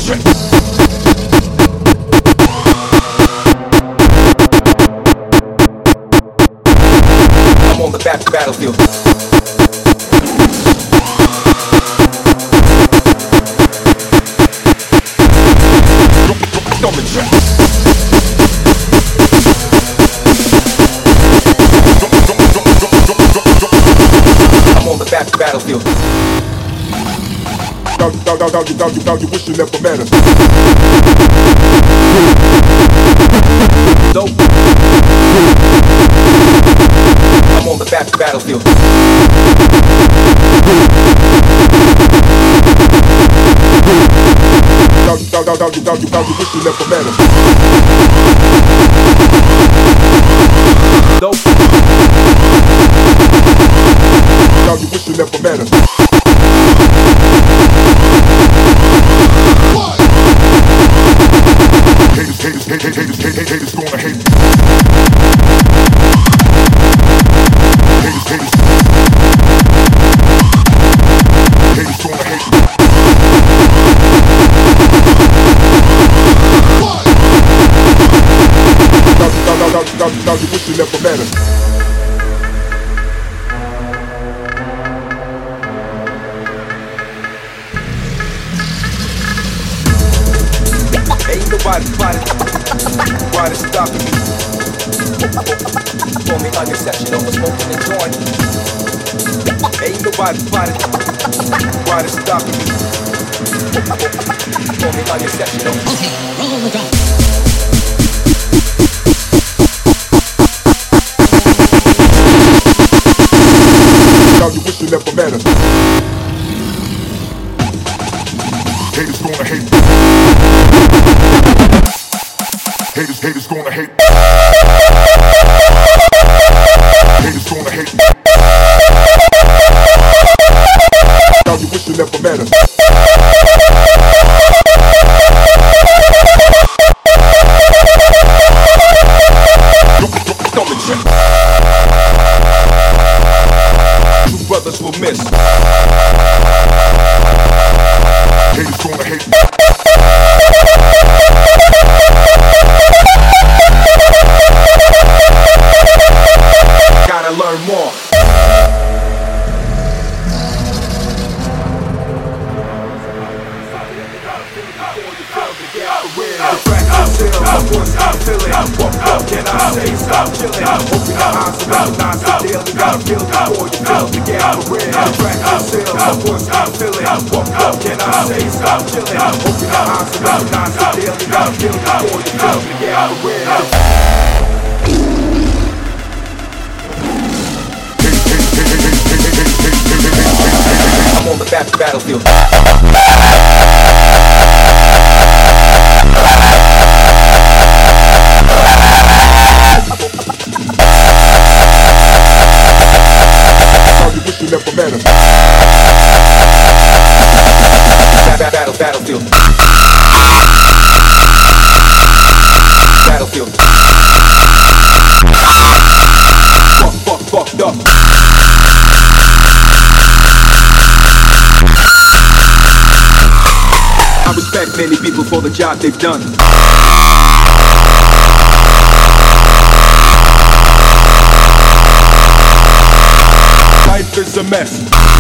trick. I'm on the battlefield. Don't be trick. I'm on the battlefield. Now you wish you never met us. Dope. I'm on the battlefield. Now you wish you never met us. Dope. Now you wish you never met us. Haters gonna hate. Haters gonna hate. Now you wish you never met us. Ain't nobody stopping me. Call me unexceptional for smoking and joint. Ain't nobody stopping me. Call me unexceptional. Okay, roll the drum. Now you wish you never met us. Haters gonna hate. Haters gonna hate. Haters gonna hate. Now you wish you never met us. Don't be trick. Two brothers will miss. Haters gonna hate. Gotta learn more. What can I say? Stop chillin'. Open your eyes and recognize the daily. Gotta feel before you feel the gap for real. Track yourself, my voice stop feeling. What can I say? Stop chillin'. Open your eyes and recognize the daily. Gotta feel before you feel the gap for real. I'm on the battlefield. You wish you never met us. Battlefield. Battlefield. Fucked up. I respect many people for the job they've done. Life is a mess.